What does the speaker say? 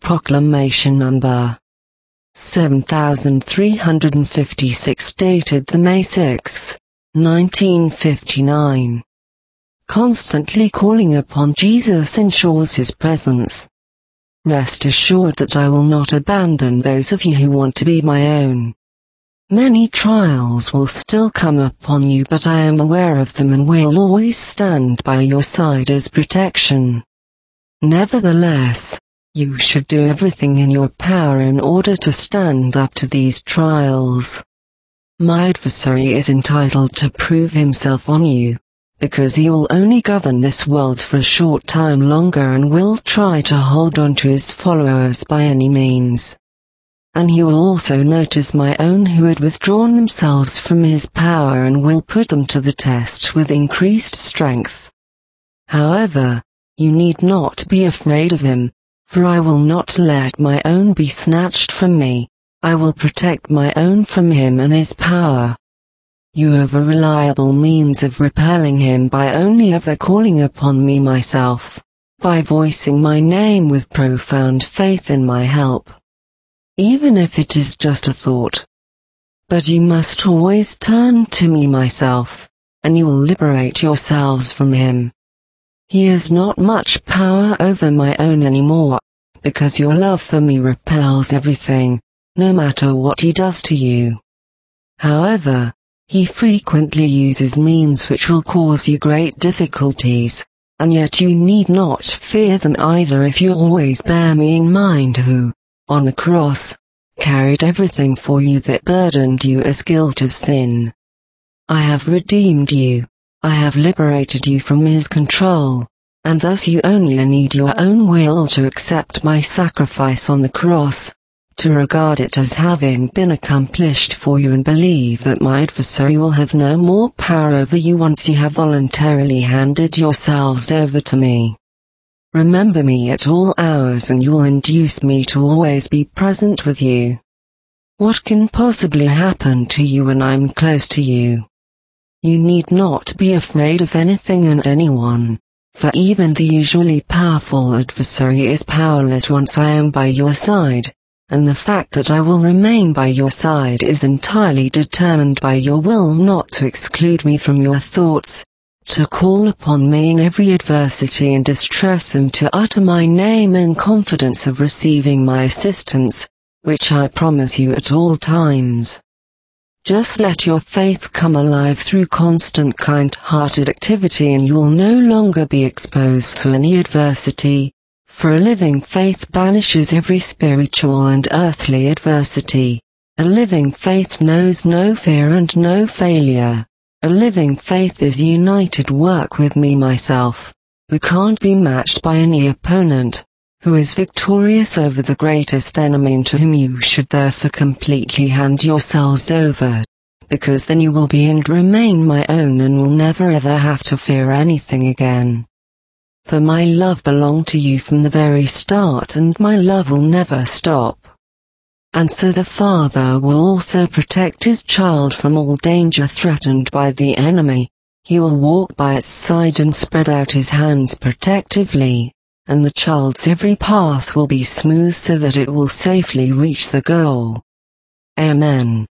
Proclamation Number 7356 dated the May 6, 1959. Constantly calling upon Jesus ensures His presence. Rest assured that I will not abandon those of you who want to be my own. Many trials will still come upon you, but I am aware of them and will always stand by your side as protection. Nevertheless, you should do everything in your power in order to stand up to these trials. My adversary is entitled to prove himself on you, because he will only govern this world for a short time longer and will try to hold on to his followers by any means. And he will also notice my own who had withdrawn themselves from his power and will put them to the test with increased strength. However, you need not be afraid of him, for I will not let my own be snatched from me. I will protect my own from him and his power. You have a reliable means of repelling him by only ever calling upon me myself, by voicing my name with profound faith in my help. Even if it is just a thought. But you must always turn to me myself, and you will liberate yourselves from him. He has not much power over my own anymore, because your love for me repels everything, no matter what he does to you. However, he frequently uses means which will cause you great difficulties, and yet you need not fear them either if you always bear me in mind who, on the cross, carried everything for you that burdened you as guilt of sin. I have redeemed you, I have liberated you from his control, and thus you only need your own will to accept my sacrifice on the cross, to regard it as having been accomplished for you and believe that my adversary will have no more power over you once you have voluntarily handed yourselves over to me. Remember me at all hours and you will induce me to always be present with you. What can possibly happen to you when I'm close to you? You need not be afraid of anything and anyone, for even the usually powerful adversary is powerless once I am by your side, and the fact that I will remain by your side is entirely determined by your will not to exclude me from your thoughts, to call upon me in every adversity and distress and to utter my name in confidence of receiving my assistance, which I promise you at all times. Just let your faith come alive through constant kind-hearted activity and you will no longer be exposed to any adversity, for a living faith banishes every spiritual and earthly adversity. A living faith knows no fear and no failure. A living faith is united work with me myself, who can't be matched by any opponent, who is victorious over the greatest enemy and to whom you should therefore completely hand yourselves over, because then you will be and remain my own and will never ever have to fear anything again. For my love belonged to you from the very start and my love will never stop. And so the Father will also protect his child from all danger threatened by the enemy. He will walk by its side and spread out his hands protectively, and the child's every path will be smooth so that it will safely reach the goal. Amen.